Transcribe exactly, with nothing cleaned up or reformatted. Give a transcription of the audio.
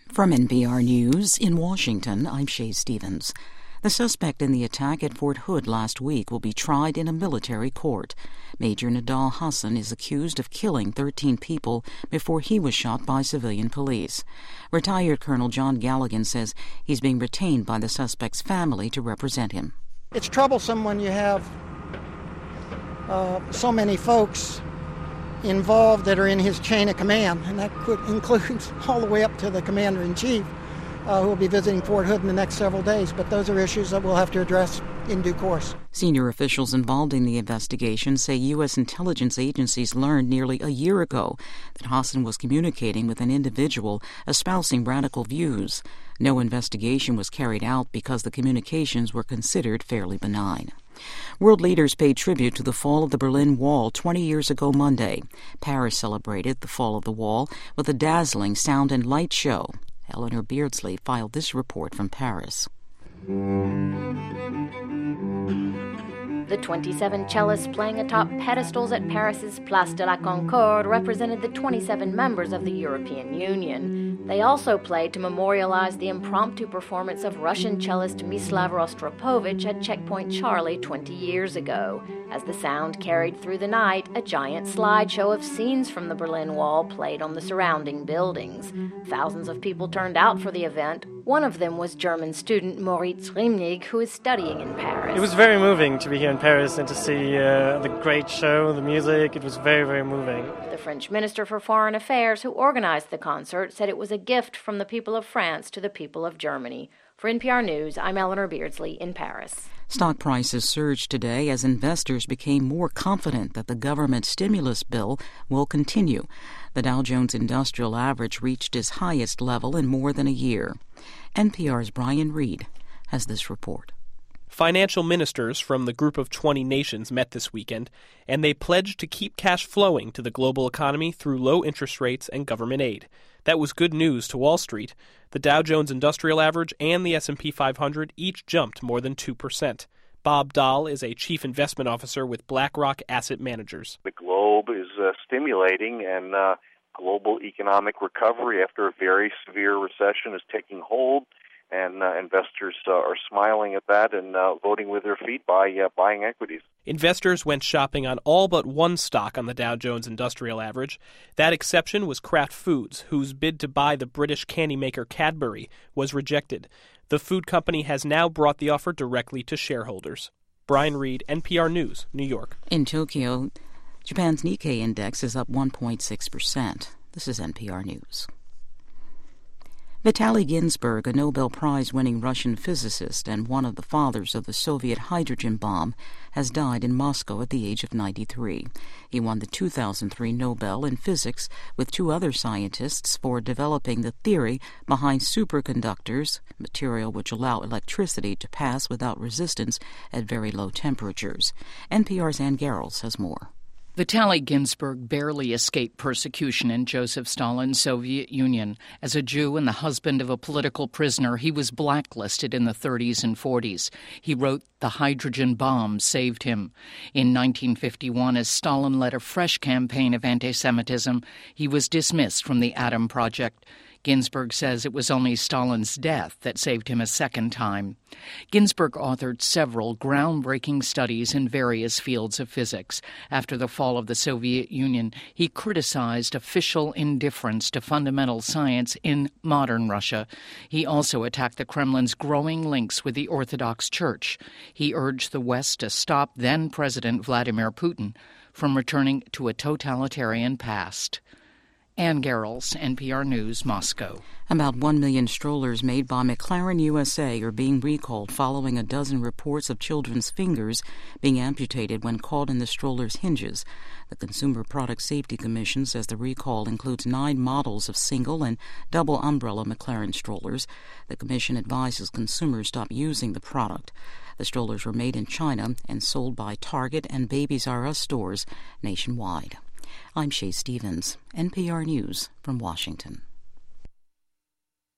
From N P R News in Washington, I'm Shay Stevens. The suspect in the attack at Fort Hood last week will be tried in a military court. Major Nidal Hasan is accused of killing thirteen people before he was shot by civilian police. Retired Colonel John Galligan says he's being retained by the suspect's family to represent him. It's troublesome when you have uh, so many folks involved that are in his chain of command, and that could include all the way up to the commander-in-chief, uh, who will be visiting Fort Hood in the next several days. But those are issues that we'll have to address in due course. Senior officials involved in the investigation say U S intelligence agencies learned nearly a year ago that Hasan was communicating with an individual espousing radical views. No investigation was carried out because the communications were considered fairly benign. World leaders paid tribute to the fall of the Berlin Wall twenty years ago Monday. Paris celebrated the fall of the wall with a dazzling sound and light show. Eleanor Beardsley filed this report from Paris. The twenty-seven cellists playing atop pedestals at Paris's Place de la Concorde represented the twenty-seven members of the European Union. They also played to memorialize the impromptu performance of Russian cellist Mislav Rostropovich at Checkpoint Charlie twenty years ago. As the sound carried through the night, a giant slideshow of scenes from the Berlin Wall played on the surrounding buildings. Thousands of people turned out for the event. One of them was German student Moritz Rimnig, who is studying in Paris. It was very moving to be here in Paris and to see uh, the great show, the music. It was very, very moving. The French Minister for Foreign Affairs, who organized the concert, said it was a gift from the people of France to the people of Germany. For N P R News, I'm Eleanor Beardsley in Paris. Stock prices surged today as investors became more confident that the government stimulus bill will continue. The Dow Jones Industrial Average reached its highest level in more than a year. N P R's Brian Reed has this report. Financial ministers from the Group of twenty nations met this weekend, and they pledged to keep cash flowing to the global economy through low interest rates and government aid. That was good news to Wall Street. The Dow Jones Industrial Average and the S and P five hundred each jumped more than two percent. Bob Dahl is a chief investment officer with BlackRock Asset Managers. The globe is uh, stimulating, and uh, global economic recovery after a very severe recession is taking hold, and uh, investors uh, are smiling at that and uh, voting with their feet by uh, buying equities. Investors went shopping on all but one stock on the Dow Jones Industrial Average. That exception was Kraft Foods, whose bid to buy the British candy maker Cadbury was rejected. The food company has now brought the offer directly to shareholders. Brian Reed, N P R News, New York. In Tokyo, Japan's Nikkei index is up one point six percent. This is N P R News. Vitaly Ginzburg, a Nobel Prize-winning Russian physicist and one of the fathers of the Soviet hydrogen bomb, has died in Moscow at the age of ninety-three. He won the two thousand three Nobel in Physics with two other scientists for developing the theory behind superconductors, material which allow electricity to pass without resistance at very low temperatures. N P R's Ann Garrels has more. Vitaly Ginzburg barely escaped persecution in Joseph Stalin's Soviet Union. As a Jew and the husband of a political prisoner, he was blacklisted in the thirties and forties. He wrote, "The hydrogen bomb saved him." In nineteen fifty-one, as Stalin led a fresh campaign of anti-Semitism, he was dismissed from the Atom Project. Ginzburg says it was only Stalin's death that saved him a second time. Ginzburg authored several groundbreaking studies in various fields of physics. After the fall of the Soviet Union, he criticized official indifference to fundamental science in modern Russia. He also attacked the Kremlin's growing links with the Orthodox Church. He urged the West to stop then-President Vladimir Putin from returning to a totalitarian past. Ann Garrels, N P R News, Moscow. About one million strollers made by McLaren U S A are being recalled following a dozen reports of children's fingers being amputated when caught in the stroller's hinges. The Consumer Product Safety Commission says the recall includes nine models of single and double umbrella McLaren strollers. The commission advises consumers stop using the product. The strollers were made in China and sold by Target and Babies R Us stores nationwide. I'm Shay Stevens, N P R News from Washington.